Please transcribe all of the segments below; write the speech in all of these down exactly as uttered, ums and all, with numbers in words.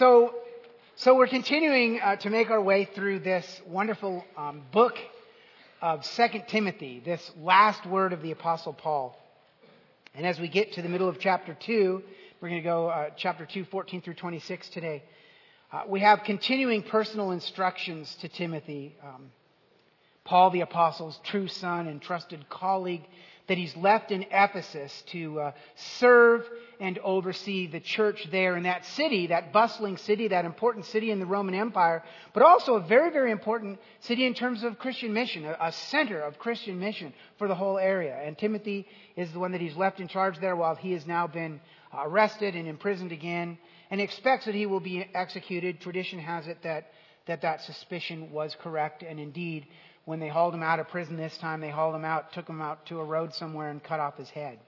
So, so we're continuing uh, to make our way through this wonderful um, book of Second Timothy, this last word of the Apostle Paul. And as we get to the middle of chapter two, we're going to go uh, chapter two, fourteen through twenty-six today. Uh, we have continuing personal instructions to Timothy, um, Paul the Apostle's true son and trusted colleague, that he's left in Ephesus to uh, serve and oversee the church there in that city, that bustling city, that important city in the Roman Empire, but also a very, very important city in terms of Christian mission, a, a center of Christian mission for the whole area. And Timothy is the one that he's left in charge there while he has now been arrested and imprisoned again, and expects that he will be executed. Tradition has it that that, that suspicion was correct, and indeed, when they hauled him out of prison this time, they hauled him out, took him out to a road somewhere and cut off his head.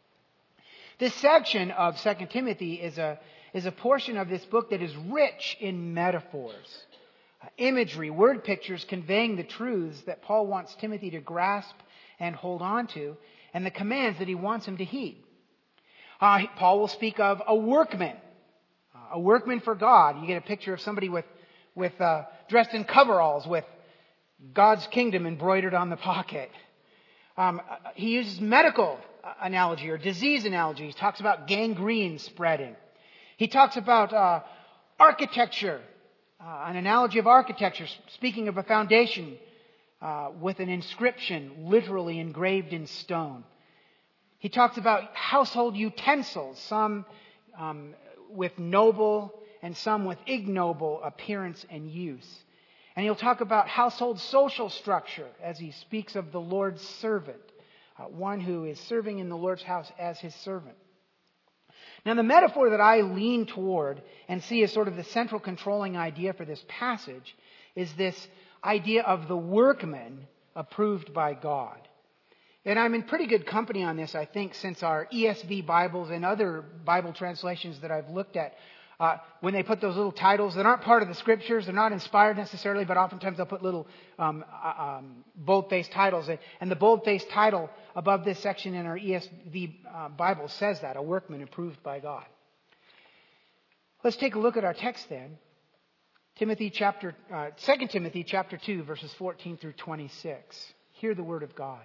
This section of Second Timothy is a, is a portion of this book that is rich in metaphors, uh, imagery, word pictures conveying the truths that Paul wants Timothy to grasp and hold on to, and the commands that he wants him to heed. Uh, Paul will speak of a workman, uh, a workman for God. You get a picture of somebody with, with uh, dressed in coveralls with God's kingdom embroidered on the pocket. Um, he uses medical analogy or disease analogy. He talks about gangrene spreading. He talks about uh, architecture, uh, an analogy of architecture, speaking of a foundation uh, with an inscription literally engraved in stone. He talks about household utensils, some um, with noble and some with ignoble appearance and use. And he'll talk about household social structure as he speaks of the Lord's servant, uh, one who is serving in the Lord's house as his servant. Now, the metaphor that I lean toward and see as sort of the central controlling idea for this passage is this idea of the workman approved by God. And I'm in pretty good company on this, I think, since our E S V Bibles and other Bible translations that I've looked at, Uh, when they put those little titles that aren't part of the scriptures, they're not inspired necessarily, but oftentimes they'll put little um, uh, um, bold-faced titles. And the bold-faced title above this section in our E S V uh, Bible says that, a workman approved by God. Let's take a look at our text then. Timothy chapter, uh, Second Timothy chapter two, verses fourteen through twenty-six. Hear the word of God.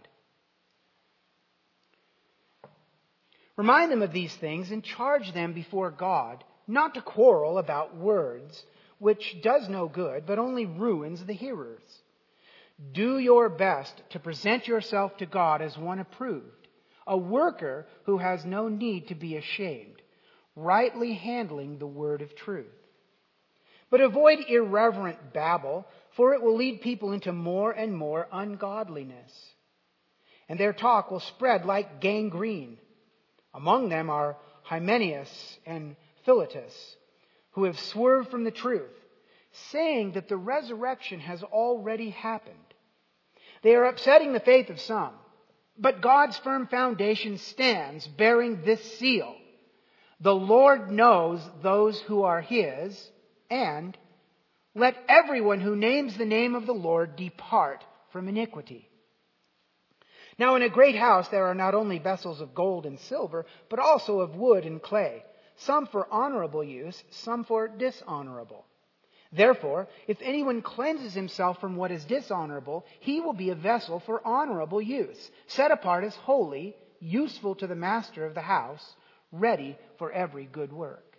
Remind them of these things and charge them before God not to quarrel about words, which does no good, but only ruins the hearers. Do your best to present yourself to God as one approved, a worker who has no need to be ashamed, rightly handling the word of truth. But avoid irreverent babble, for it will lead people into more and more ungodliness. And their talk will spread like gangrene. Among them are Hymenaeus and Philetus, who have swerved from the truth, saying that the resurrection has already happened. They are upsetting the faith of some, but God's firm foundation stands, bearing this seal: the Lord knows those who are His, and let everyone who names the name of the Lord depart from iniquity. Now in a great house there are not only vessels of gold and silver, but also of wood and clay, some for honorable use, some for dishonorable. Therefore, if anyone cleanses himself from what is dishonorable, he will be a vessel for honorable use, set apart as holy, useful to the master of the house, ready for every good work.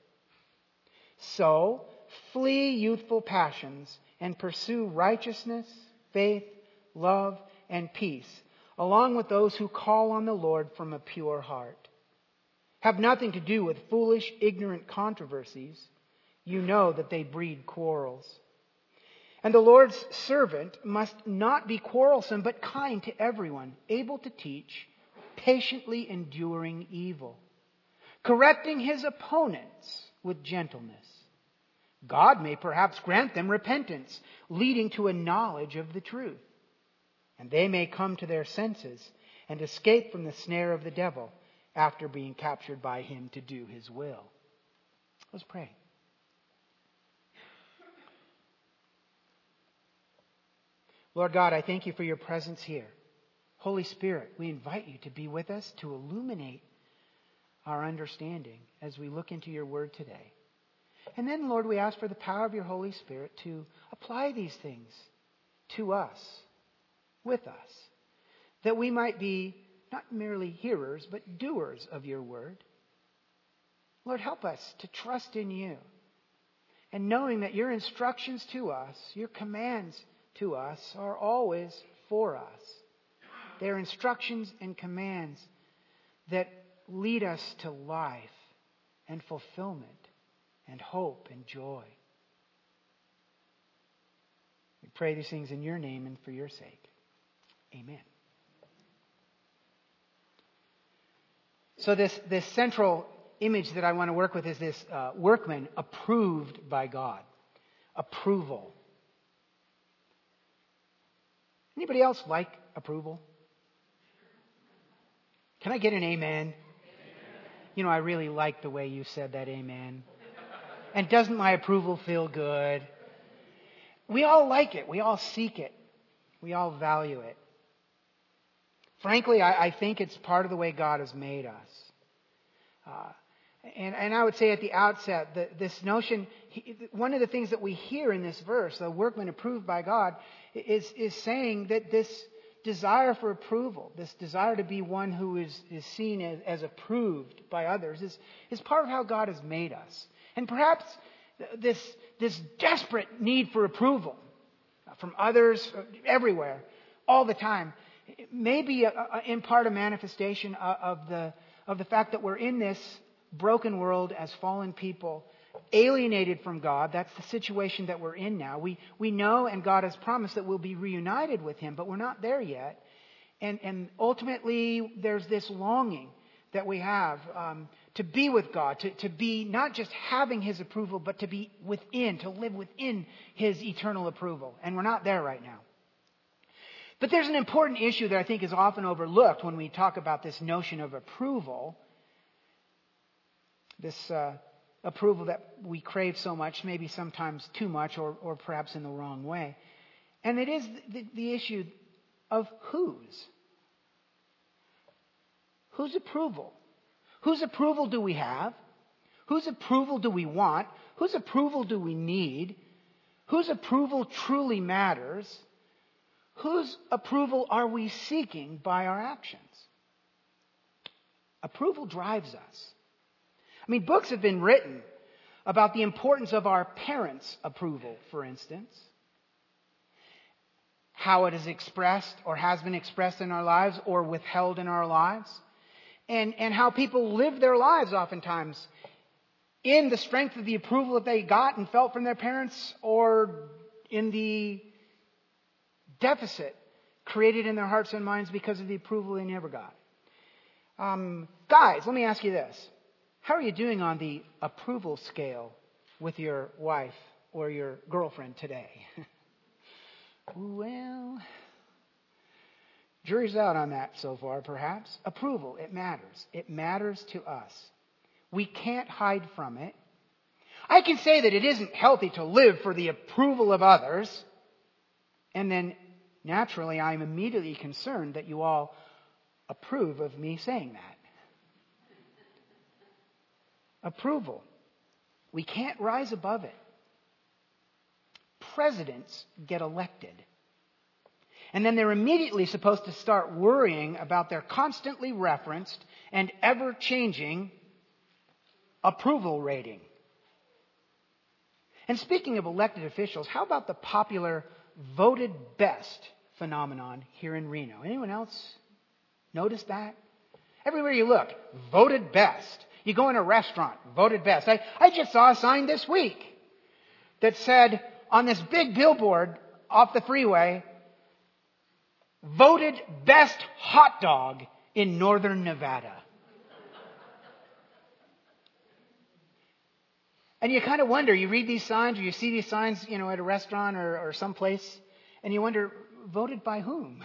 So, flee youthful passions and pursue righteousness, faith, love, and peace, along with those who call on the Lord from a pure heart. Have nothing to do with foolish, ignorant controversies. You know that they breed quarrels. And the Lord's servant must not be quarrelsome, but kind to everyone, able to teach, patiently enduring evil, correcting his opponents with gentleness. God may perhaps grant them repentance, leading to a knowledge of the truth. And they may come to their senses and escape from the snare of the devil, after being captured by him to do his will. Let's pray. Lord God, I thank you for your presence here. Holy Spirit, we invite you to be with us, to illuminate our understanding as we look into your word today. And then, Lord, we ask for the power of your Holy Spirit to apply these things to us, with us, that we might be not merely hearers, but doers of your word. Lord, help us to trust in you, and knowing that your instructions to us, your commands to us, are always for us. They are instructions and commands that lead us to life and fulfillment and hope and joy. We pray these things in your name and for your sake. Amen. So this, this central image that I want to work with is this uh, workman approved by God. Approval. Anybody else like approval? Can I get an amen? Amen? You know, I really like the way you said that amen. And doesn't my approval feel good? We all like it. We all seek it. We all value it. Frankly, I, I think it's part of the way God has made us. Uh, and, and I would say at the outset that this notion, he, one of the things that we hear in this verse, the workman approved by God, is, is saying that this desire for approval, this desire to be one who is, is seen as, as approved by others, is, is part of how God has made us. And perhaps this, this desperate need for approval from others everywhere, all the time, may be a, a, in part a manifestation of, of the of the fact that we're in this broken world as fallen people, alienated from God. That's the situation that we're in now. We we know, and God has promised, that we'll be reunited with Him, but we're not there yet. And and ultimately, there's this longing that we have um, to be with God, to, to be not just having His approval, but to be within, to live within His eternal approval. And we're not there right now. But there's an important issue that I think is often overlooked when we talk about this notion of approval. This uh, approval that we crave so much, maybe sometimes too much, or, or perhaps in the wrong way. And it is the, the issue of whose. Whose approval? Whose approval do we have? Whose approval do we want? Whose approval do we need? Whose approval truly matters? Whose approval are we seeking by our actions? Approval drives us. I mean, books have been written about the importance of our parents' approval, for instance. How it is expressed or has been expressed in our lives or withheld in our lives. And, and how people live their lives oftentimes in the strength of the approval that they got and felt from their parents, or in the deficit created in their hearts and minds because of the approval they never got. Um, guys, let me ask you this. How are you doing on the approval scale with your wife or your girlfriend today? Well, jury's out on that so far, perhaps. Approval, it matters. It matters to us. We can't hide from it. I can say that it isn't healthy to live for the approval of others, and then naturally, I'm immediately concerned that you all approve of me saying that. Approval. We can't rise above it. Presidents get elected. And then they're immediately supposed to start worrying about their constantly referenced and ever-changing approval rating. And speaking of elected officials, how about the popular voted best phenomenon here in Reno? Anyone else notice that? Everywhere you look, voted best. You go in a restaurant, voted best. I, I just saw a sign this week that said on this big billboard off the freeway, voted best hot dog in northern Nevada. And you kind of wonder, you read these signs or you see these signs, you know, at a restaurant or, or someplace, and you wonder, voted by whom?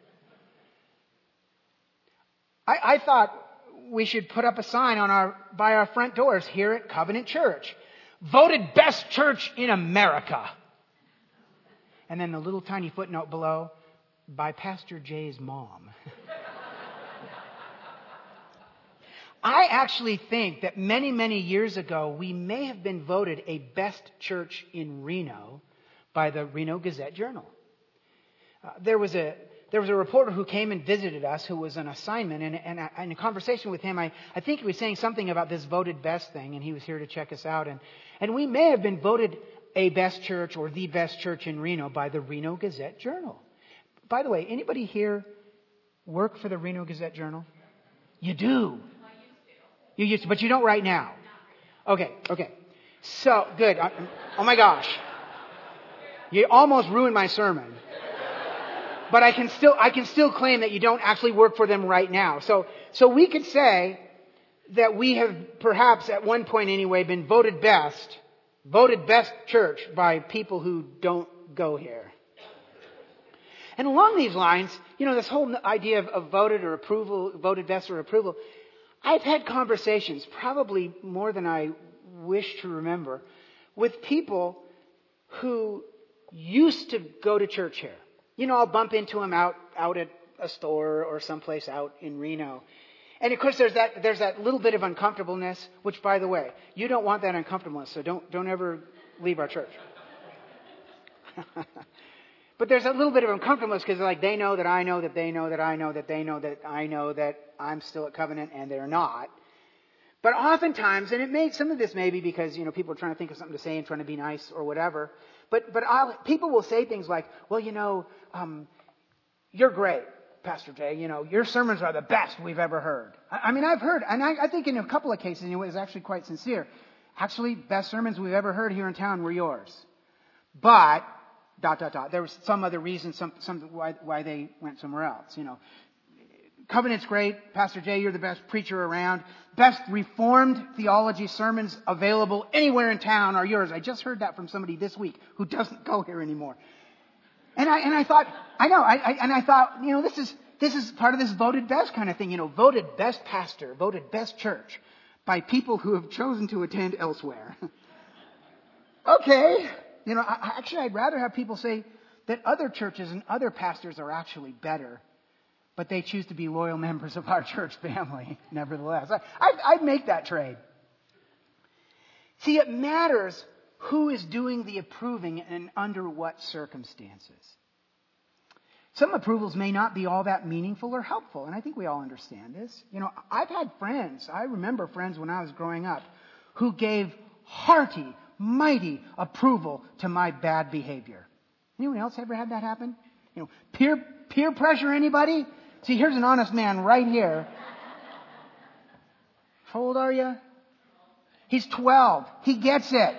I, I thought we should put up a sign on our by our front doors here at Covenant Church. Voted best church in America. And then the little tiny footnote below, by Pastor Jay's mom. I actually think that many, many years ago, we may have been voted a best church in Reno by the Reno Gazette-Journal. Uh, there was a there was a reporter who came and visited us who was on assignment, and, and, and in a conversation with him, I, I think he was saying something about this voted best thing, and he was here to check us out. And, and we may have been voted a best church or the best church in Reno by the Reno Gazette-Journal. By the way, anybody here work for the Reno Gazette-Journal? You do. You used to, but you don't right now. Okay, okay. So, good. I, oh my gosh. You almost ruined my sermon. But I can still, I can still claim that you don't actually work for them right now. So, so we could say that we have perhaps at one point anyway been voted best, voted best church by people who don't go here. And along these lines, you know, this whole idea of, of voted or approval, voted best or approval, I've had conversations, probably more than I wish to remember, with people who used to go to church here. You know, I'll bump into them out, out at a store or someplace out in Reno. And of course, there's that, there's that little bit of uncomfortableness, which, by the way, you don't want that uncomfortableness, so don't, don't ever leave our church. But there's a little bit of uncomfortableness because like they know that I know that they know that I know that they know that I know that I'm still at Covenant and they're not. But oftentimes, and it may, some of this may be because, you know, people are trying to think of something to say and trying to be nice or whatever. But, but I'll, people will say things like, well, you know, um, you're great, Pastor Jay. You know, your sermons are the best we've ever heard. I, I mean, I've heard, and I, I think in a couple of cases, anyway, it was actually quite sincere. Actually, best sermons we've ever heard here in town were yours. But, dot, dot, dot, there was some other reason, some, some, why, why they went somewhere else, you know. Covenant's great. Pastor Jay, you're the best preacher around. Best Reformed theology sermons available anywhere in town are yours. I just heard that from somebody this week who doesn't go here anymore. And I, and I thought, I know, I, I, and I thought, you know, this is, this is part of this voted best kind of thing, you know, voted best pastor, voted best church by people who have chosen to attend elsewhere. Okay. You know, I, actually, I'd rather have people say that other churches and other pastors are actually better, but they choose to be loyal members of our church family, nevertheless. I, I'd, I'd make that trade. See, it matters who is doing the approving and under what circumstances. Some approvals may not be all that meaningful or helpful, and I think we all understand this. You know, I've had friends, I remember friends when I was growing up, who gave hearty, mighty approval to my bad behavior. Anyone else ever had that happen? You know, peer peer pressure, anybody? See, here's an honest man right here. How old are you? He's twelve. He gets it.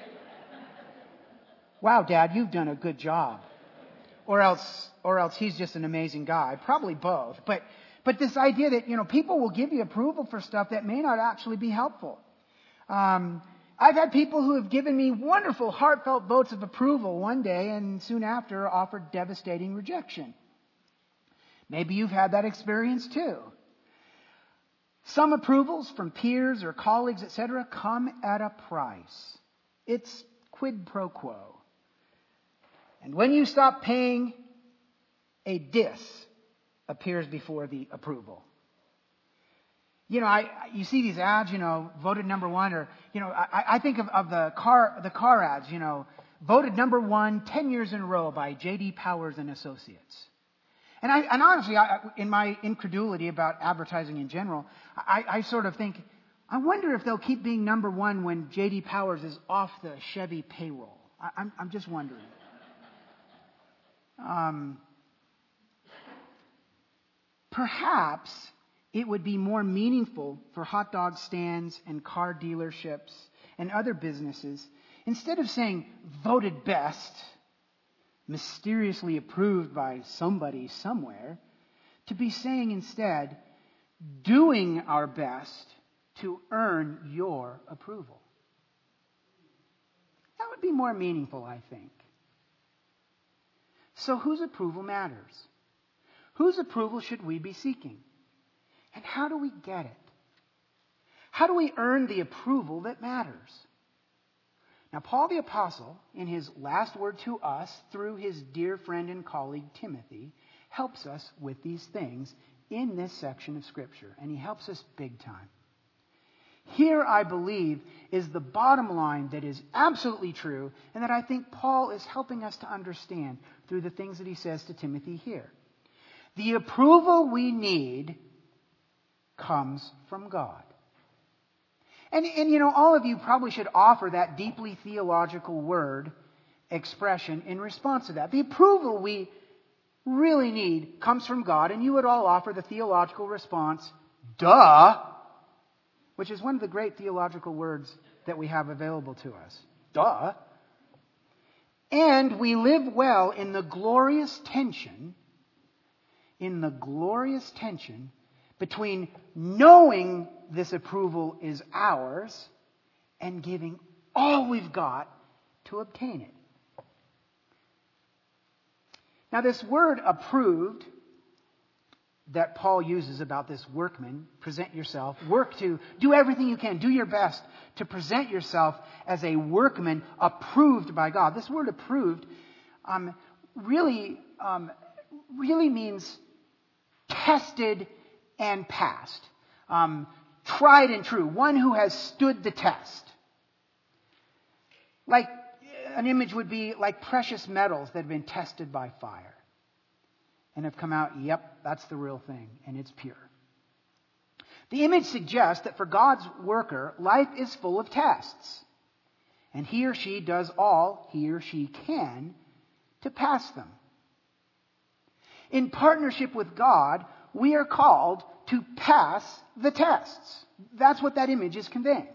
Wow, Dad, you've done a good job. Or else, or else he's just an amazing guy. Probably both. But, but this idea that, you know, people will give you approval for stuff that may not actually be helpful. Um, I've had people who have given me wonderful, heartfelt votes of approval one day and soon after offered devastating rejection. Maybe you've had that experience too. Some approvals from peers or colleagues, et cetera, come at a price. It's quid pro quo. And when you stop paying, a dis appears before the approval. You know, I, you see these ads, you know, voted number one, or, you know, I, I think of, of the car, the car ads, you know, voted number one ten years in a row by J D Powers and Associates. And I, and honestly, I, in my incredulity about advertising in general, I, I sort of think, I wonder if they'll keep being number one when J D Powers is off the Chevy payroll. I, I'm, I'm just wondering. Um, perhaps it would be more meaningful for hot dog stands and car dealerships and other businesses, instead of saying voted best, mysteriously approved by somebody somewhere, to be saying instead, doing our best to earn your approval. That would be more meaningful, I think. So whose approval matters? Whose approval should we be seeking? And how do we get it? How do we earn the approval that matters? Now, Paul the Apostle, in his last word to us through his dear friend and colleague Timothy, helps us with these things in this section of Scripture. And he helps us big time. Here, I believe, is the bottom line that is absolutely true, and that I think Paul is helping us to understand through the things that he says to Timothy here. The approval we need comes from God. And, and you know, all of you probably should offer that deeply theological word expression in response to that. The approval we really need comes from God, and you would all offer the theological response, duh, which is one of the great theological words that we have available to us. Duh. And we live well in the glorious tension, in the glorious tension between knowing this approval is ours and giving all we've got to obtain it. Now, this word approved that Paul uses about this workman, present yourself, work to, do everything you can, do your best to present yourself as a workman approved by God. This word approved um, really, um, really means tested and passed. Um, tried and true. One who has stood the test. Like, an image would be like precious metals that have been tested by fire and have come out, yep, that's the real thing, and it's pure. The image suggests that for God's worker, life is full of tests, and he or she does all he or she can to pass them. In partnership with God, we are called to pass the tests. That's what that image is conveying.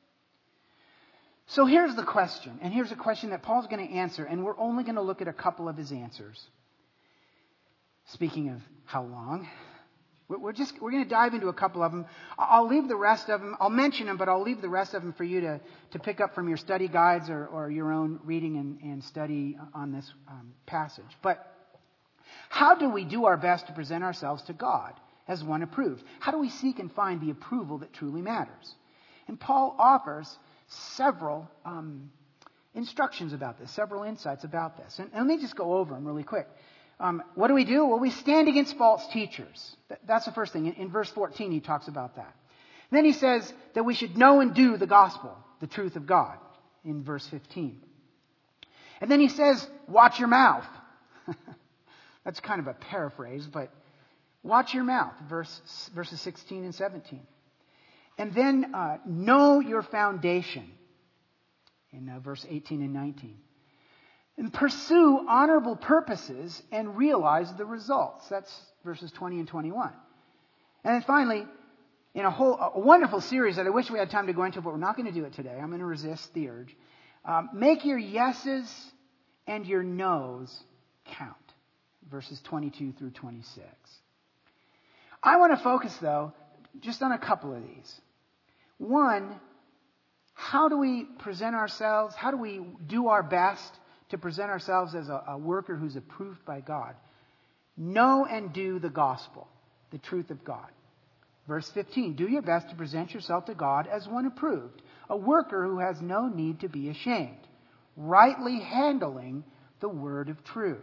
So here's the question, and here's a question that Paul's going to answer, and we're only going to look at a couple of his answers. Speaking of how long, we're just we're going to dive into a couple of them. I'll leave the rest of them. I'll mention them, but I'll leave the rest of them for you to, to pick up from your study guides or, or your own reading and, and study on this um, passage. But how do we do our best to present ourselves to God as one approved? How do we seek and find the approval that truly matters? And Paul offers several um, instructions about this, several insights about this. And, and let me just go over them really quick. Um, what do we do? Well, we stand against false teachers. That's the first thing. In, in verse fourteen, he talks about that. And then he says that we should know and do the gospel, the truth of God, in verse fifteen. And then he says, watch your mouth. That's kind of a paraphrase, but watch your mouth, verse, verses sixteen and seventeen. And then uh, know your foundation in uh, verse eighteen and nineteen. And pursue honorable purposes and realize the results. That's verses twenty and twenty-one. And then finally, in a whole a wonderful series that I wish we had time to go into, but we're not going to do it today. I'm going to resist the urge. Um, make your yeses and your nos count. Verses twenty-two through twenty-six. I want to focus, though, just on a couple of these. One, how do we present ourselves? How do we do our best to present ourselves as a, a worker who's approved by God? Know and do the gospel, the truth of God. Verse fifteen, do your best to present yourself to God as one approved, a worker who has no need to be ashamed, rightly handling the word of truth.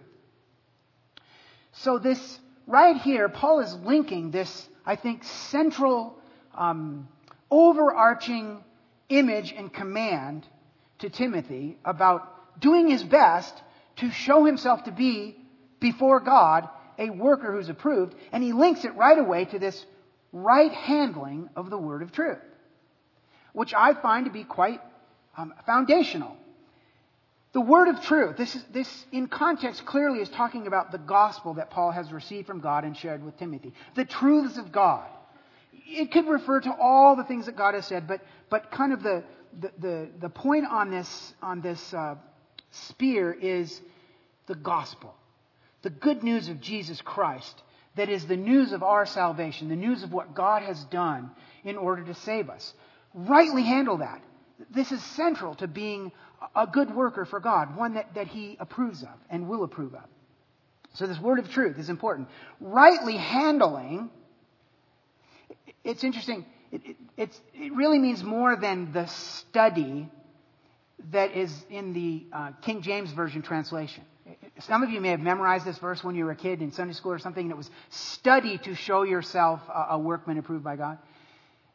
So this, right here, Paul is linking this, I think, central, um, overarching image and command to Timothy about doing his best to show himself to be, before God, a worker who's approved. And he links it right away to this right handling of the word of truth, which I find to be quite um, foundational. The word of truth, this is, this in context clearly is talking about the gospel that Paul has received from God and shared with Timothy. The truths of God. It could refer to all the things that God has said, but but kind of the the the, the point on this on this uh, spear is the gospel, the good news of Jesus Christ. That is the news of our salvation, the news of what God has done in order to save us. Rightly handle that. This is central to being a good worker for God, one that, that He approves of and will approve of. So this word of truth is important. Rightly handling, it's interesting, it, it, it's, it really means more than the study that is in the uh, King James Version translation. Some of you may have memorized this verse when you were a kid in Sunday school or something, and it was study to show yourself a, a workman approved by God.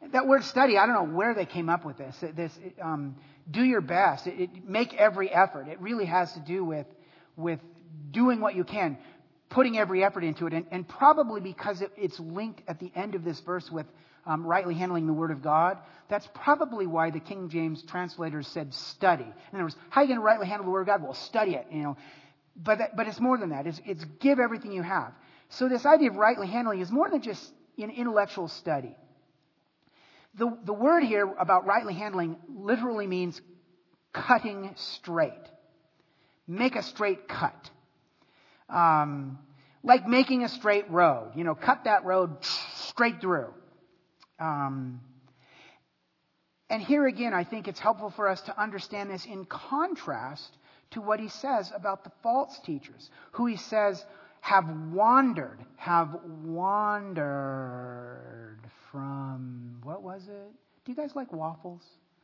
that word study, I don't know where they came up with this. This um, do your best. It, it, make every effort. It really has to do with with doing what you can, putting every effort into it, and, and probably because it, it's linked at the end of this verse with um, rightly handling the Word of God. That's probably why the King James translators said study. In other words, how are you going to rightly handle the Word of God? Well, study it. You know, but that, but it's more than that. It's, it's give everything you have. So this idea of rightly handling is more than just an intellectual study. The, the word here about rightly handling literally means cutting straight. Make a straight cut. Um, like making a straight road. You know, cut that road straight through. Um, and here again, I think it's helpful for us to understand this in contrast to what he says about the false teachers, who he says have wandered, have wandered from, what was it? Do you guys like waffles?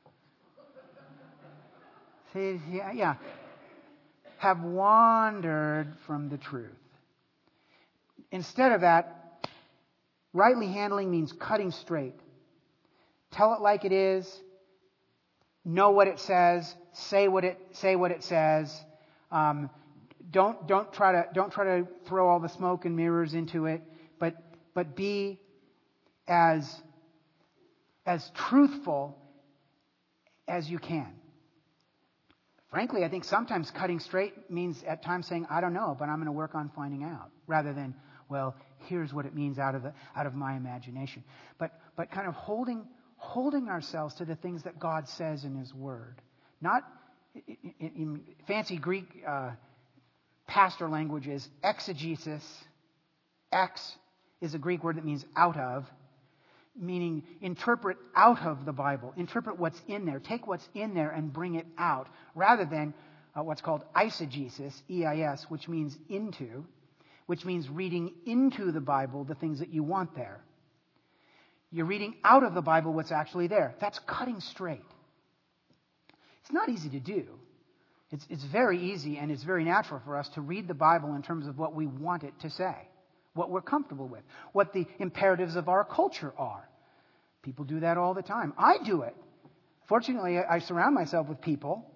See, yeah, yeah. Have wandered from the truth. Instead of that, rightly handling means cutting straight. Tell it like it is. Know what it says. Say what it say what it says. Um, don't don't try to don't try to throw all the smoke and mirrors into it. But but be as as truthful as you can. Frankly, I think sometimes cutting straight means at times saying, I don't know, but I'm going to work on finding out, rather than, well, here's what it means out of the out of my imagination. But but kind of holding holding ourselves to the things that God says in His Word, not in, in fancy Greek uh, pastor languages. Exegesis, ex is a Greek word that means out of, meaning interpret out of the Bible. Interpret what's in there. Take what's in there and bring it out, rather than uh, what's called eisegesis, E I S, which means into, which means reading into the Bible the things that you want there. You're reading out of the Bible what's actually there. That's cutting straight. It's not easy to do. It's, it's very easy and it's very natural for us to read the Bible in terms of what we want it to say, what we're comfortable with, what the imperatives of our culture are. People do that all the time. I do it. Fortunately, I surround myself with people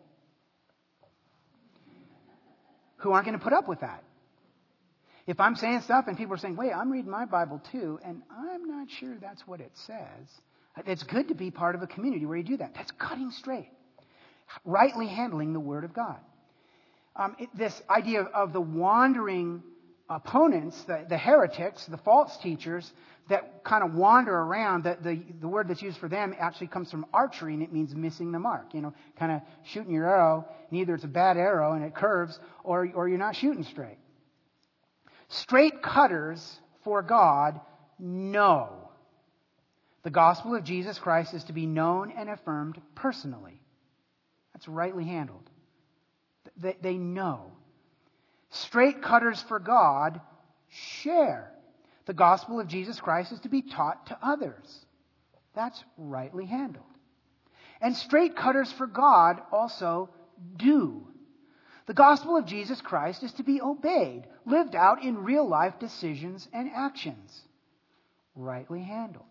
who aren't going to put up with that. If I'm saying stuff and people are saying, wait, I'm reading my Bible too, and I'm not sure that's what it says. It's good to be part of a community where you do that. That's cutting straight. Rightly handling the Word of God. Um, it, this idea of, of the wandering opponents, the, the heretics, the false teachers that kind of wander around, the, the, the word that's used for them actually comes from archery, and it means missing the mark. You know, kind of shooting your arrow, and either it's a bad arrow and it curves, or, or you're not shooting straight. Straight cutters for God know. The gospel of Jesus Christ is to be known and affirmed personally. That's rightly handled. They, they know. Straight cutters for God share. The gospel of Jesus Christ is to be taught to others. That's rightly handled. And straight cutters for God also do. The gospel of Jesus Christ is to be obeyed, lived out in real life decisions and actions. Rightly handled.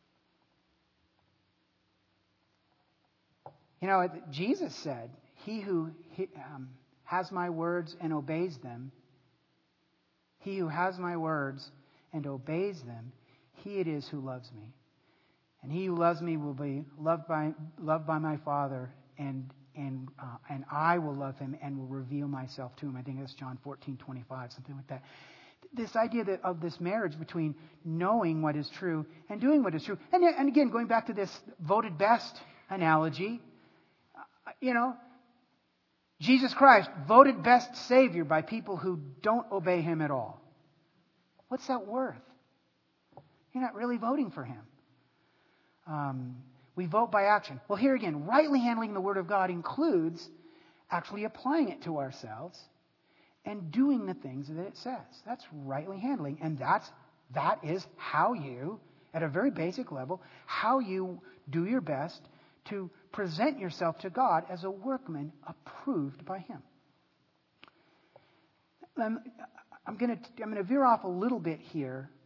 You know, Jesus said, he who um, has my words and obeys them, he who has my words and obeys them, he it is who loves me. And he who loves me will be loved by loved by my Father, and and uh, and I will love him and will reveal myself to him. I think that's John fourteen twenty-five, something like that. This idea that of this marriage between knowing what is true and doing what is true. And, and again, going back to this voted best analogy, uh, you know, Jesus Christ voted best Savior by people who don't obey him at all. What's that worth? You're not really voting for him. Um, we vote by action. Well, here again, rightly handling the Word of God includes actually applying it to ourselves and doing the things that it says. That's rightly handling. And that's, that is how you, at a very basic level, how you do your best to present yourself to God as a workman approved by Him. Um, I'm going to I'm going to veer off a little bit here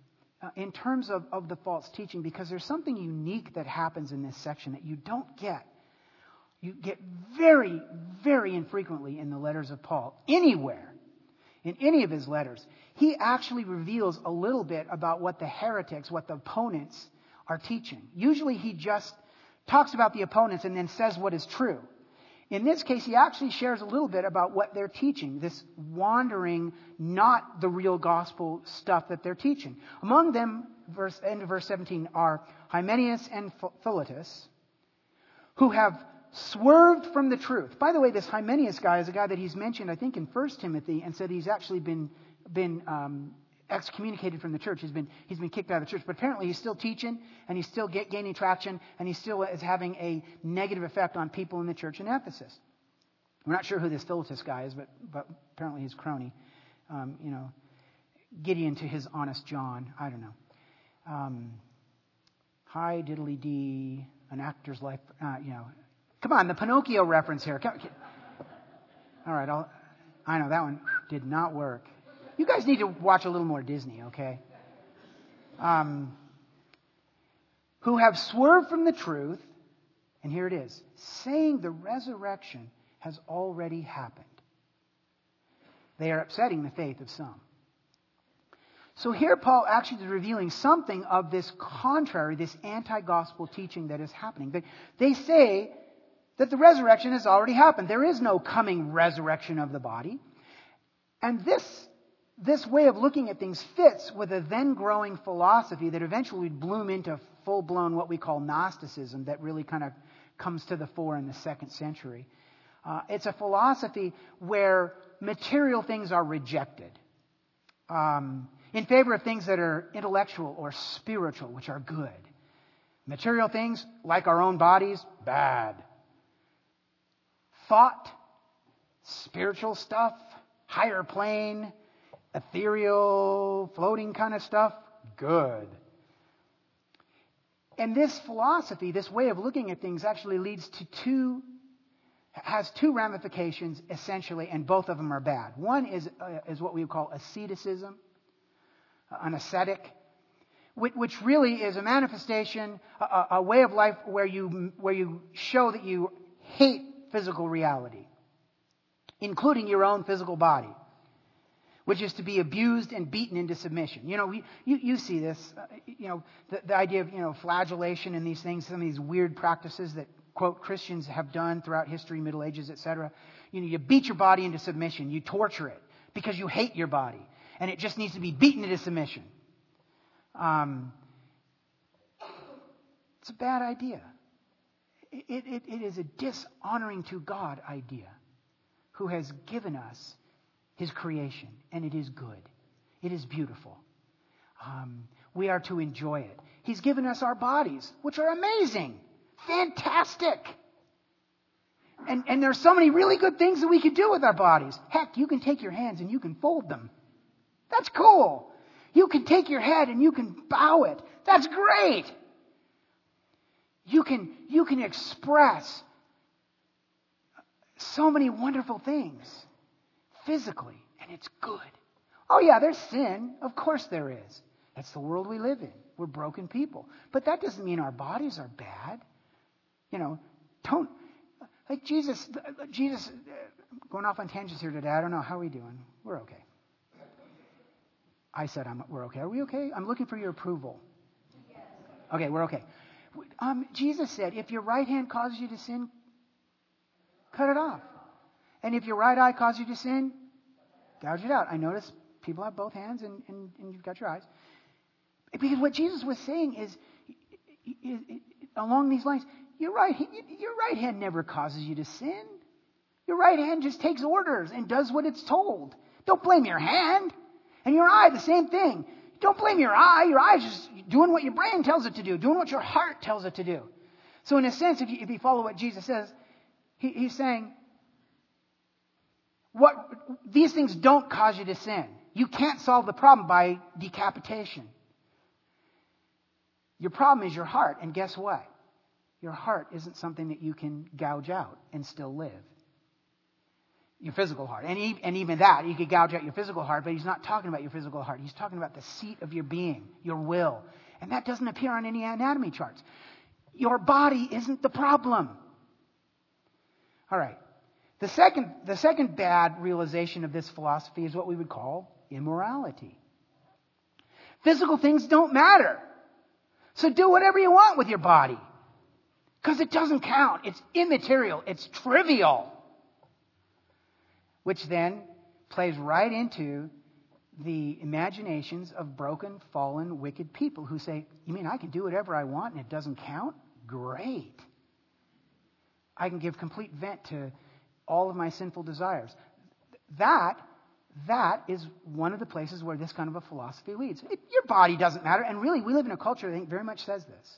uh, in terms of, of the false teaching, because there's something unique that happens in this section that you don't get. You get very, very infrequently in the letters of Paul, anywhere, in any of his letters. He actually reveals a little bit about what the heretics, what the opponents are teaching. Usually he just talks about the opponents and then says what is true. In this case, he actually shares a little bit about what they're teaching, this wandering, not the real gospel stuff that they're teaching. Among them, verse, end of verse seventeen, are Hymenaeus and Philetus, who have swerved from the truth. By the way, this Hymenaeus guy is a guy that he's mentioned, I think, in First Timothy, and said he's actually been been um, excommunicated from the church. He's been he's been kicked out of the church. But apparently he's still teaching, and he's still get, gaining traction, and he still is having a negative effect on people in the church in Ephesus. We're not sure who this Philetus guy is, but but apparently he's crony. Um, you know, Gideon to his honest John. I don't know. Um, hi, diddly dee, an actor's life. Uh, you know, come on, the Pinocchio reference here. Come, all right, I'll, I know that one did not work. You guys need to watch a little more Disney, okay? Um, who have swerved from the truth, and here it is, saying the resurrection has already happened. They are upsetting the faith of some. So here Paul actually is revealing something of this contrary, this anti-gospel teaching that is happening. They, they say that the resurrection has already happened. There is no coming resurrection of the body. And this This way of looking at things fits with a then growing philosophy that eventually would bloom into full-blown what we call Gnosticism that really kind of comes to the fore in the second century. Uh, it's a philosophy where material things are rejected um, in favor of things that are intellectual or spiritual, which are good. Material things, like our own bodies, bad. Thought, spiritual stuff, higher plane, ethereal, floating kind of stuff, good. And this philosophy, this way of looking at things actually leads to two, has two ramifications essentially, and both of them are bad. One is uh, is what we would call asceticism, an ascetic, which, which really is a manifestation, a, a way of life where you where you show that you hate physical reality, including your own physical body, which is to be abused and beaten into submission. You know, we, you, you see this, uh, you know, the, the idea of, you know, flagellation and these things, some of these weird practices that, quote, Christians have done throughout history, Middle Ages, et cetera. You know, you beat your body into submission. You torture it because you hate your body. And it just needs to be beaten into submission. Um, it's a bad idea. It, it, it is a dishonoring to God idea, who has given us His creation, and it is good. It is beautiful. Um, we are to enjoy it. He's given us our bodies, which are amazing, fantastic. And, and there's so many really good things that we could do with our bodies. Heck, you can take your hands and you can fold them. That's cool. You can take your head and you can bow it. That's great. You can, you can express so many wonderful things physically, and it's good. Oh yeah, there's sin. Of course there is. That's the world we live in. We're broken people. But that doesn't mean our bodies are bad. You know, don't, like Jesus, Jesus, going off on tangents here today. I don't know. How are we doing? We're okay. I said I'm, we're okay. Are we okay? I'm looking for your approval. Yes. Okay, we're okay. Um, Jesus said, if your right hand causes you to sin, cut it off. And if your right eye causes you to sin, gouge it out. I notice people have both hands and, and, and you've got your eyes. Because what Jesus was saying is, is, is along these lines, your right, your right hand never causes you to sin. Your right hand just takes orders and does what it's told. Don't blame your hand. And your eye, the same thing. Don't blame your eye. Your eye is just doing what your brain tells it to do, doing what your heart tells it to do. So in a sense, if you, if you follow what Jesus says, he, he's saying, what these things don't cause you to sin. You can't solve the problem by decapitation. Your problem is your heart. And guess what? Your heart isn't something that you can gouge out and still live. Your physical heart. And, e- and even that, you could gouge out your physical heart, but he's not talking about your physical heart. He's talking about the seat of your being, your will. And that doesn't appear on any anatomy charts. Your body isn't the problem. All right. The second, the second bad realization of this philosophy is what we would call immorality. Physical things don't matter. So do whatever you want with your body. Because it doesn't count. It's immaterial. It's trivial. Which then plays right into the imaginations of broken, fallen, wicked people who say, you mean I can do whatever I want and it doesn't count? Great. I can give complete vent to all of my sinful desires. That, that is one of the places where this kind of a philosophy leads. It, your body doesn't matter. And really, we live in a culture that I think very much says this.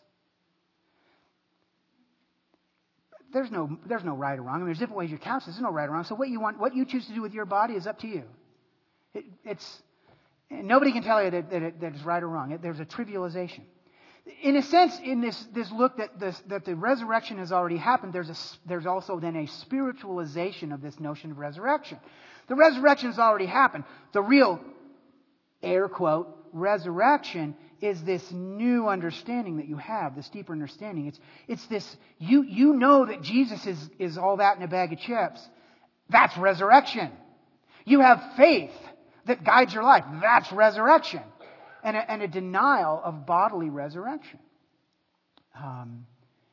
There's no, there's no right or wrong. I mean, there's different ways you count. So there's no right or wrong. So what you want, what you choose to do with your body is up to you. It, it's nobody can tell you that, that, it, that it's right or wrong. It, there's a trivialization. In a sense, in this, this look that, this, that the resurrection has already happened, there's, a, there's also then a spiritualization of this notion of resurrection. The resurrection has already happened. The real, air quote, resurrection is this new understanding that you have, this deeper understanding. It's, it's this, you, you know that Jesus is, is all that in a bag of chips. That's resurrection. You have faith that guides your life. That's resurrection. And a, and a denial of bodily resurrection. Um,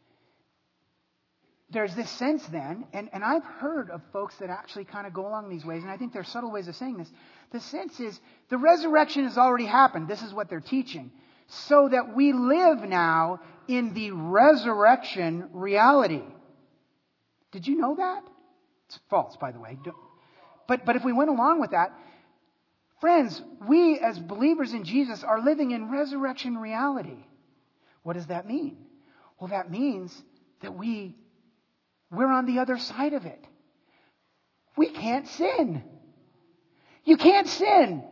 there's this sense then, and, and I've heard of folks that actually kind of go along these ways, and I think there are subtle ways of saying this. The sense is, the resurrection has already happened. This is what they're teaching. So that we live now in the resurrection reality. Did you know that? It's false, by the way. But, but if we went along with that, friends, we as believers in Jesus are living in resurrection reality. What does that mean? Well, that means that we, we're on the other side of it. We can't sin. You can't sin.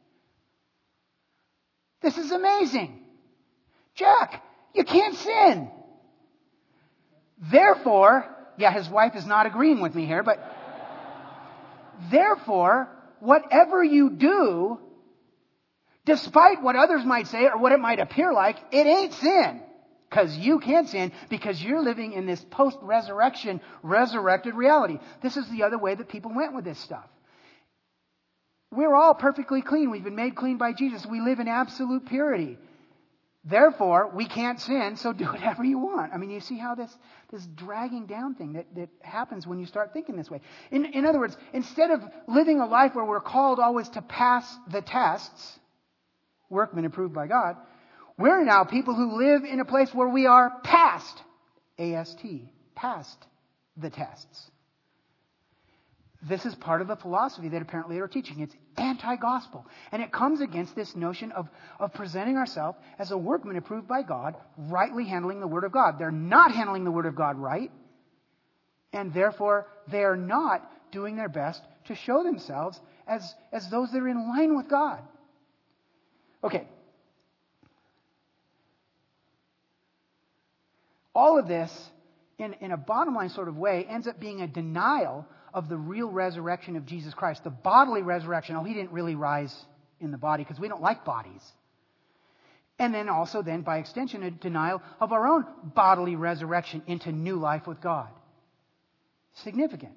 This is amazing. Jack, you can't sin. Therefore, yeah, his wife is not agreeing with me here, but therefore, whatever you do, despite what others might say or what it might appear like, it ain't sin. Because you can't sin because you're living in this post-resurrection, resurrected reality. This is the other way that people went with this stuff. We're all perfectly clean. We've been made clean by Jesus. We live in absolute purity. Therefore, we can't sin, so do whatever you want. I mean, you see how this, this dragging down thing that, that happens when you start thinking this way. In, in other words, instead of living a life where we're called always to pass the tests, workmen approved by God, we're now people who live in a place where we are past, A S T, past the tests. This is part of the philosophy that apparently they're teaching. It's anti-gospel. And it comes against this notion of, of presenting ourselves as a workman approved by God, rightly handling the Word of God. They're not handling the Word of God right. And therefore, they are not doing their best to show themselves as, as those that are in line with God. Okay. All of this, in, in a bottom line sort of way, ends up being a denial of the real resurrection of Jesus Christ. The bodily resurrection. Oh, he didn't really rise in the body because we don't like bodies. And then also then, by extension, a denial of our own bodily resurrection into new life with God. Significant.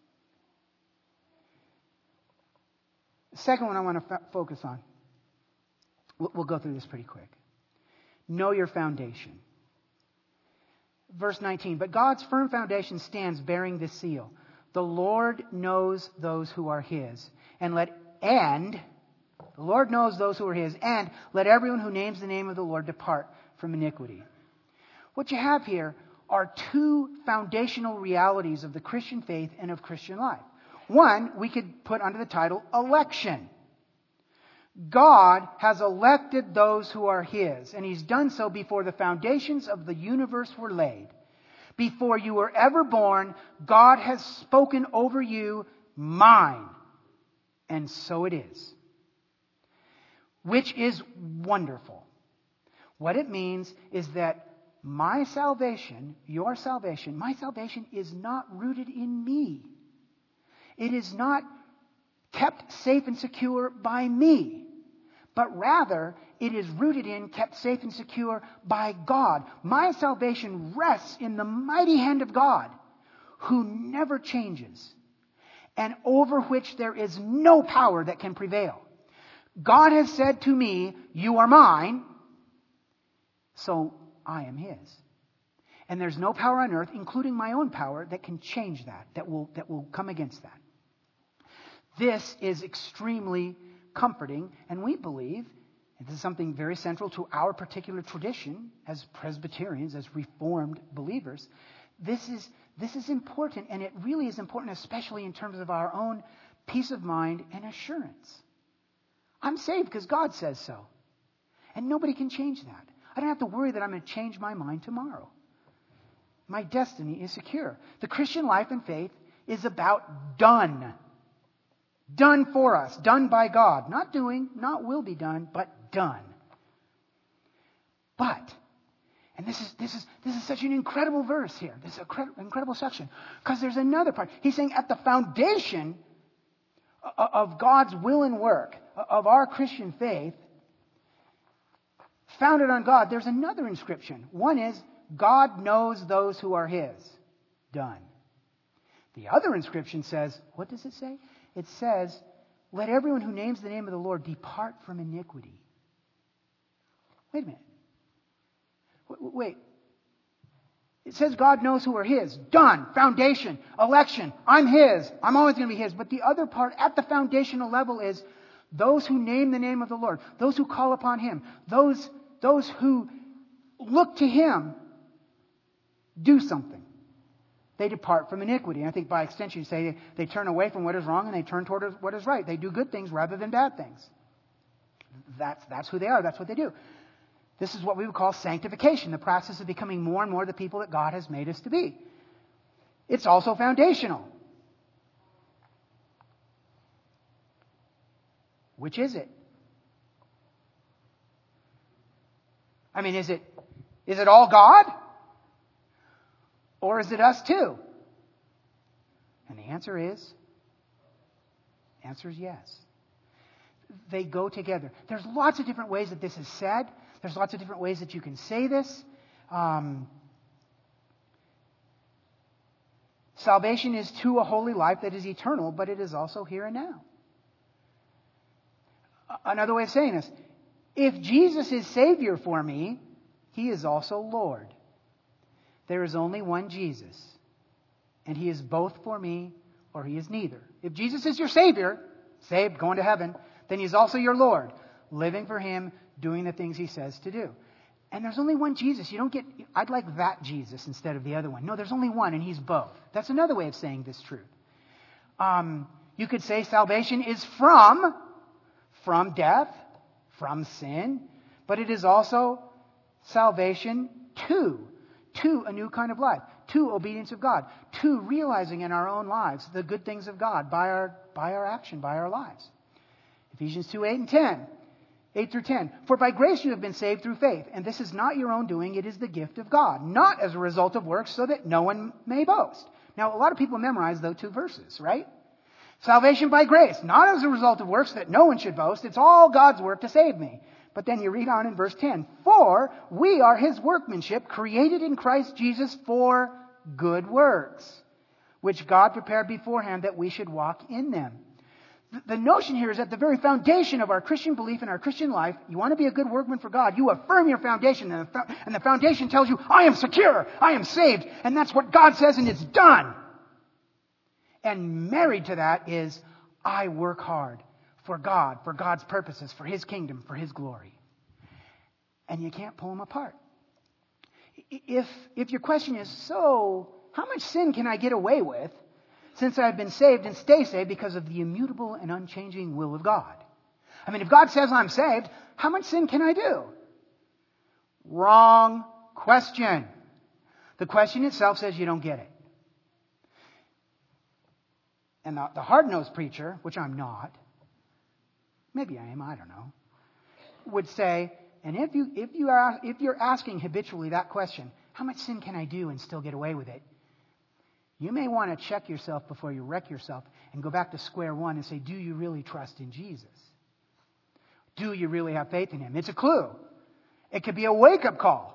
The second one I want to f- focus on. We'll, we'll go through this pretty quick. Know your foundation. Verse nineteen, but God's firm foundation stands bearing this seal. The Lord knows those who are His. And let, and, the Lord knows those who are His. And let everyone who names the name of the Lord depart from iniquity. What you have here are two foundational realities of the Christian faith and of Christian life. One, we could put under the title, election. God has elected those who are His, and He's done so before the foundations of the universe were laid. Before you were ever born, God has spoken over you, mine. And so it is. Which is wonderful. What it means is that my salvation, your salvation, my salvation is not rooted in me. It is not kept safe and secure by me, but rather it is rooted in, kept safe and secure by God. My salvation rests in the mighty hand of God, who never changes, and over which there is no power that can prevail. God has said to me, you are mine, so I am His. And there's no power on earth, including my own power, that can change that, that will, that will come against that. This is extremely comforting, and we believe, and this is something very central to our particular tradition as Presbyterians, as Reformed believers, this is, this is important, and it really is important, especially in terms of our own peace of mind and assurance. I'm saved because God says so. And nobody can change that. I don't have to worry that I'm going to change my mind tomorrow. My destiny is secure. The Christian life and faith is about done. Done for us. Done by God. Not doing, not will be done, but done. But, and this is this is this is such an incredible verse here. This is an incredible, incredible section. Because there's another part. He's saying at the foundation of God's will and work, of our Christian faith, founded on God, there's another inscription. One is, God knows those who are His. Done. The other inscription says, what does it say? It says, let everyone who names the name of the Lord depart from iniquity. Wait a minute. Wait. It says God knows who are His. Done. Foundation. Election. I'm His. I'm always going to be His. But the other part at the foundational level is those who name the name of the Lord. Those who call upon Him. Those, those who look to Him do something. They depart from iniquity. And I think by extension you say they, they turn away from what is wrong and they turn toward what is right. They do good things rather than bad things. That's, that's who they are. That's what they do. This is what we would call sanctification, the process of becoming more and more the people that God has made us to be. It's also foundational. Which is it? I mean, is it, is it all God? Or is it us too? And the answer is, the answer is yes. They go together. There's lots of different ways that this is said. There's lots of different ways that you can say this. Um, salvation is to a holy life that is eternal, but it is also here and now. Another way of saying this, if Jesus is Savior for me, He is also Lord. There is only one Jesus, and He is both for me or He is neither. If Jesus is your Savior, saved, going to heaven, then He's also your Lord, living for Him, doing the things He says to do. And there's only one Jesus. You don't get, I'd like that Jesus instead of the other one. No, there's only one, and He's both. That's another way of saying this truth. Um, you could say salvation is from, from death, from sin, but it is also salvation to, to a new kind of life, to obedience of God, to realizing in our own lives the good things of God by our, by our action, by our lives. Ephesians two, eight and ten. eight through ten. For by grace you have been saved through faith, and this is not your own doing, it is the gift of God, not as a result of works, so that no one may boast. Now, a lot of people memorize those two verses, right? Salvation by grace, not as a result of works, that no one should boast. It's all God's work to save me. But then you read on in verse ten. For we are His workmanship, created in Christ Jesus for good works, which God prepared beforehand that we should walk in them. The notion here is at the very foundation of our Christian belief and our Christian life. You want to be a good workman for God, you affirm your foundation, and the foundation tells you, I am secure, I am saved, and that's what God says, and it's done. And married to that is, I work hard for God, for God's purposes, for His kingdom, for His glory. And you can't pull them apart. If, if your question is, so how much sin can I get away with since I've been saved and stay saved because of the immutable and unchanging will of God? I mean, if God says I'm saved, how much sin can I do? Wrong question. The question itself says you don't get it. And the, the hard-nosed preacher, which I'm not, maybe I am, I don't know, would say, and if you if you are if you're asking habitually that question, how much sin can I do and still get away with it? You may want to check yourself before you wreck yourself and go back to square one and say, do you really trust in Jesus? Do you really have faith in him? It's a clue. It could be a wake-up call.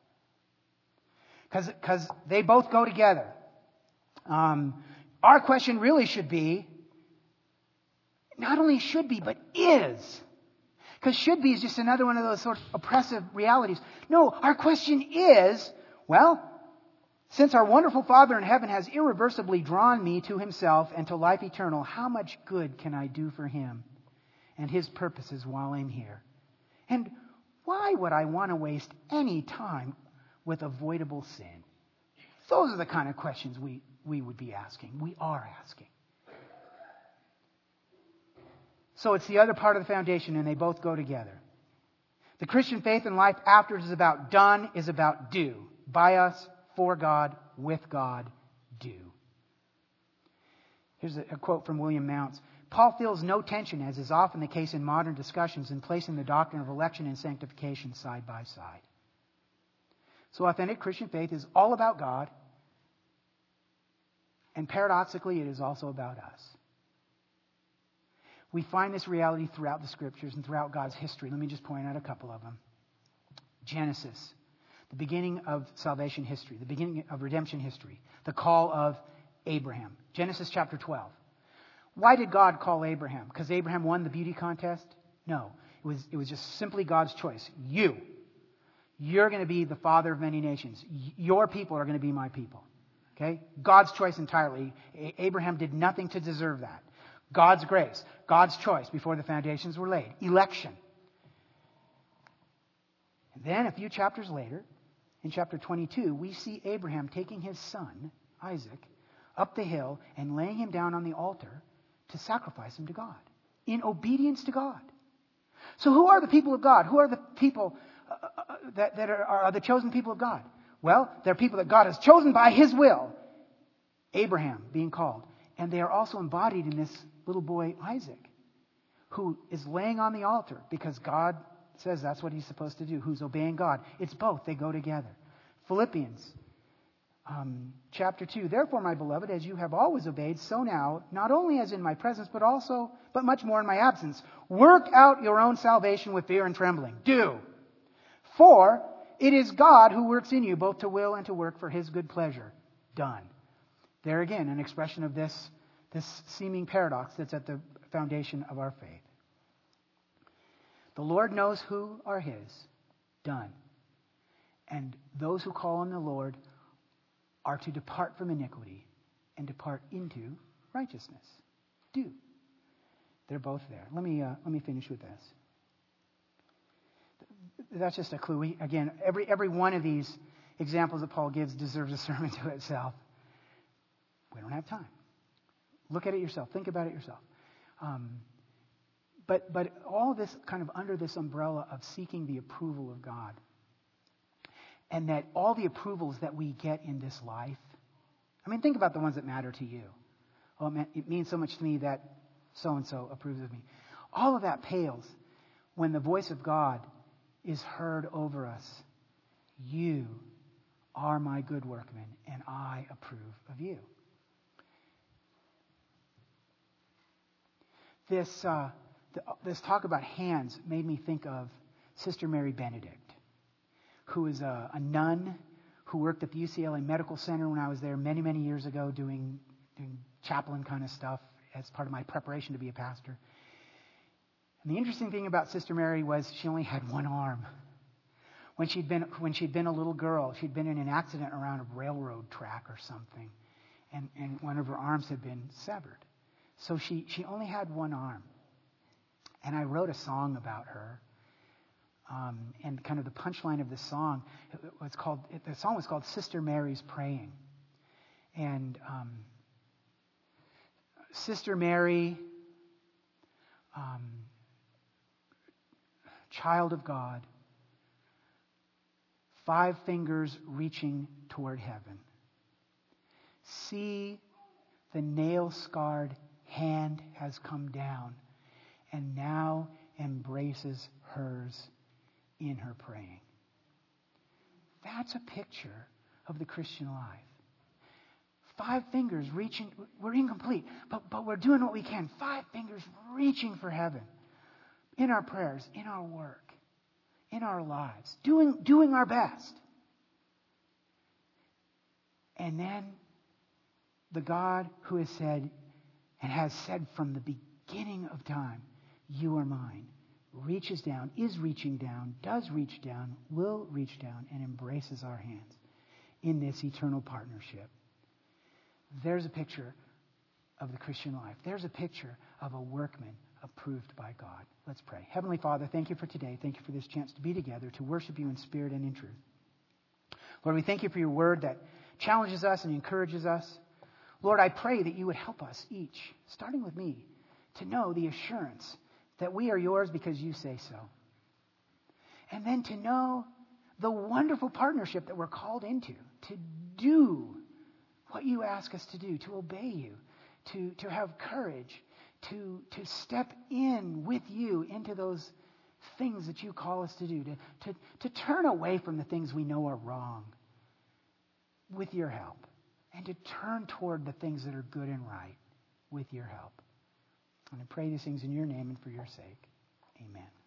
Because they both go together. Um, our question really should be, not only should be, but is. Because should be is just another one of those sort of oppressive realities. No, our question is, well, since our wonderful Father in heaven has irreversibly drawn me to himself and to life eternal, how much good can I do for him and his purposes while I'm here? And why would I want to waste any time with avoidable sin? Those are the kind of questions we, we would be asking. We are asking. So it's the other part of the foundation, and they both go together. The Christian faith and life after is about done, is about do. By us, for God, with God, do. Here's a, a quote from William Mounce. Paul feels no tension, as is often the case in modern discussions, in placing the doctrine of election and sanctification side by side. So authentic Christian faith is all about God, and paradoxically, it is also about us. We find this reality throughout the Scriptures and throughout God's history. Let me just point out a couple of them. Genesis, the beginning of salvation history, the beginning of redemption history, the call of Abraham. Genesis chapter twelve. Why did God call Abraham? Because Abraham won the beauty contest? No. It was, it was just simply God's choice. You. You're going to be the father of many nations. Your people are going to be my people. Okay? God's choice entirely. Abraham did nothing to deserve that. God's grace. God's choice before the foundations were laid. Election. And then a few chapters later, in chapter twenty-two, we see Abraham taking his son, Isaac, up the hill and laying him down on the altar to sacrifice him to God. In obedience to God. So who are the people of God? Who are the people uh, uh, that, that are, are the chosen people of God? Well, they're people that God has chosen by his will. Abraham being called. And they are also embodied in this little boy, Isaac, who is laying on the altar because God says that's what he's supposed to do, who's obeying God. It's both. They go together. Philippians um, chapter two. Therefore, my beloved, as you have always obeyed, so now, not only as in my presence, but also, but much more in my absence, work out your own salvation with fear and trembling. Do. For it is God who works in you both to will and to work for his good pleasure. Done. There again, an expression of this, this seeming paradox that's at the foundation of our faith. The Lord knows who are his. Done. And those who call on the Lord are to depart from iniquity and depart into righteousness. Do. They're both there. Let me uh, let me finish with this. That's just a clue. We, again, every every one of these examples that Paul gives deserves a sermon to itself. We don't have time. Look at it yourself. Think about it yourself. Um, but but all of this kind of under this umbrella of seeking the approval of God. And that all the approvals that we get in this life, I mean, think about the ones that matter to you. Oh, man, it means so much to me that so-and-so approves of me. All of that pales when the voice of God is heard over us. You are my good workman, and I approve of you. This, uh, the, this talk about hands made me think of Sister Mary Benedict, who is a, a nun who worked at the U C L A Medical Center when I was there many, many years ago doing, doing chaplain kind of stuff as part of my preparation to be a pastor. And the interesting thing about Sister Mary was she only had one arm. When she'd been when she'd been a little girl, she'd been in an accident around a railroad track or something, and, and one of her arms had been severed. So she, she only had one arm. And I wrote a song about her. Um, and kind of the punchline of the song, it was called, it, the song was called Sister Mary's Praying. And um, Sister Mary, um, child of God, five fingers reaching toward heaven. See, the nail-scarred hand has come down and now embraces hers in her praying. That's a picture of the Christian life. five fingers reaching, we're incomplete, but, but we're doing what we can. Five fingers reaching for heaven in our prayers, in our work, in our lives, doing, doing our best. And then the God who has said and has said from the beginning of time, you are mine, reaches down, is reaching down, does reach down, will reach down, and embraces our hands in this eternal partnership. There's a picture of the Christian life. There's a picture of a workman approved by God. Let's pray. Heavenly Father, thank you for today. Thank you for this chance to be together, to worship you in spirit and in truth. Lord, we thank you for your word that challenges us and encourages us. Lord, I pray that you would help us each, starting with me, to know the assurance that we are yours because you say so. And then to know the wonderful partnership that we're called into, to do what you ask us to do, to obey you, to, to have courage, to, to step in with you into those things that you call us to do, to, to, to turn away from the things we know are wrong with your help, and to turn toward the things that are good and right with your help. And I pray these things in your name and for your sake. Amen.